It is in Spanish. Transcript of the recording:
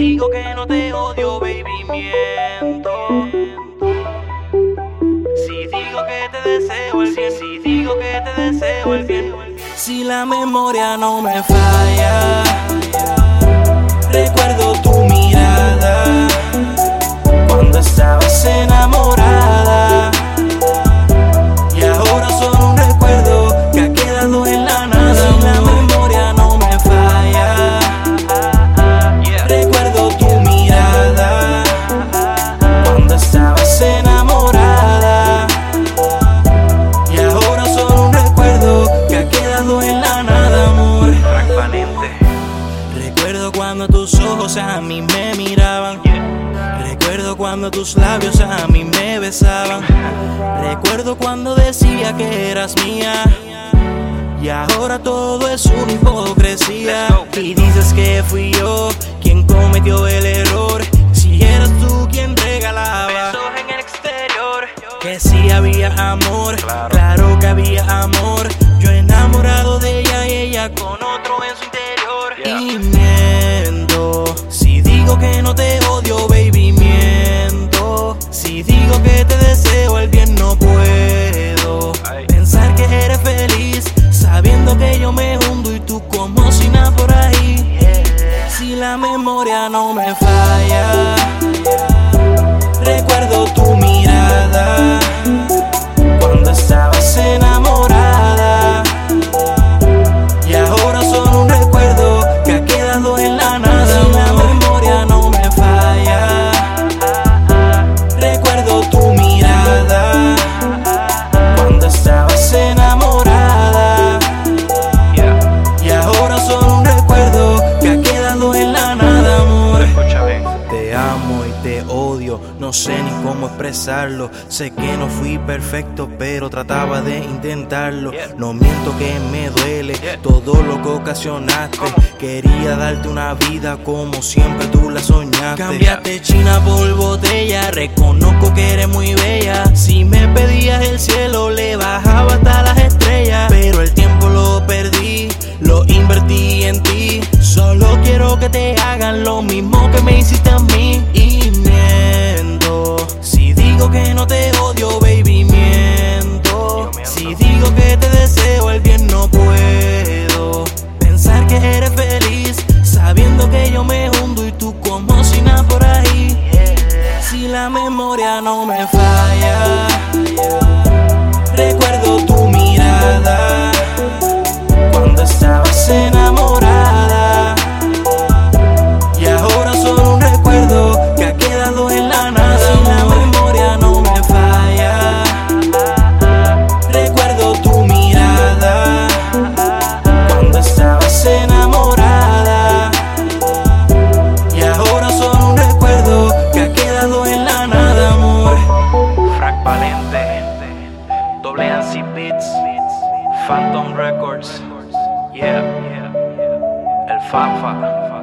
digo que no te odio, baby, miento. Si digo que te deseo el bien, si digo que te deseo el bien. Si la memoria no me falla, recuerdo tu mirada cuando estabas enamorada. Y ahora solo un recuerdo que ha quedado en la nada. Si la memoria no me falla, recuerdo tu mirada cuando estabas enamorada. Y ahora solo un recuerdo que ha quedado en la nada, amor. Transparente. Recuerdo cuando tus ojos a mí me miraban. Recuerdo cuando tus labios a mí me besaban. Recuerdo cuando decía que eras mía. Y ahora todo es una hipocresía. Y dices que fui yo quien cometió el error. Si eras tú quien regalaba Besos en el exterior. que sí había amor, claro que había amor. Yo enamorado de ella y ella con otro en su interior. Y miento si digo que no te odio, baby, miento. Si digo que te deseo el bien, no puedo pensar que eres feliz sabiendo que yo me hundo y tú como si nada por ahí. Si la memoria no me falla, recuerdo tu mirada cuando estabas enamorada. Y ahora solo un recuerdo que ha quedado en la nada. Si la memoria no me falla, recuerdo tu mirada cuando estabas enamorada. Y ahora solo un recuerdo que ha quedado en la nada, amor. Escucha bien. Te amo y te odio, no sé ni cómo expresarlo. Sé que no fui perfecto, pero trataba de intentarlo. No miento que me duele todo lo que ocasionaste. Quería darte una vida como siempre tú la soñaste. Cambiaste China por botella, reconozco que eres muy bella. Si me pedías el cielo, le bajaba hasta las estrellas. Pero el tiempo lo perdí, lo invertí en ti. Solo quiero que te hagan lo mismo que me hiciste a mí. Y miento si digo que no te odio, baby, miento. Si digo que te deseo el bien, no puedo pensar que eres feliz sabiendo que yo me hundo y tú como si nada por ahí. Si la memoria no me falla, recuerdo tu mirada cuando estabas enamorada. Y ahora solo un recuerdo que ha quedado en la nada. Si la memoria no me falla, recuerdo tu mirada cuando estabas enamorada. Y ahora solo un recuerdo que ha quedado en la nada, amor. Frank Valente, Doble NC Beats, Phantom Records, el Fafa.